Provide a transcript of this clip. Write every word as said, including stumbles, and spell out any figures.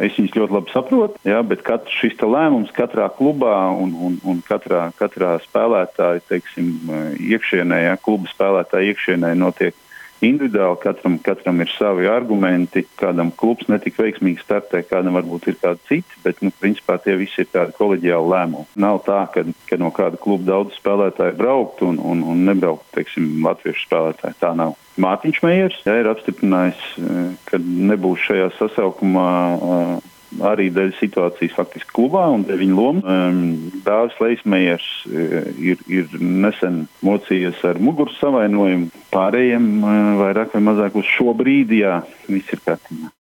Es viņus ļoti labi saprotu, jā, bet katrs šis te lēmums katrā klubā un, un, un katrā, katrā spēlētāja, teiksim, iekšienē, jā, kluba spēlētāja iekšienē notiek individuāli, katram, katram ir savi argumenti, kādam klubs netik veiksmīgi startē, kādam varbūt ir kādi citi, bet, nu, principā tie visi ir tādi koleģiāli lēmumi. Nav tā, ka, ka no kāda kluba daudz spēlētāji braukt un, un, un nebraukt, teiksim, latviešu spēlētāji. Tā nav. Mārtiņš Mejers, jā, ir apstiprinājis, ka nebūs šajā sasaukumā arī dēļ situācijas faktiski klubā un dēļ viņa loma. Dāvis Leismejers ir, ir nesen mocījies ar muguras savainojumu. Pārējiem vairāk vai mazāk uz šo brīdi, jā, viss ir kārtībā.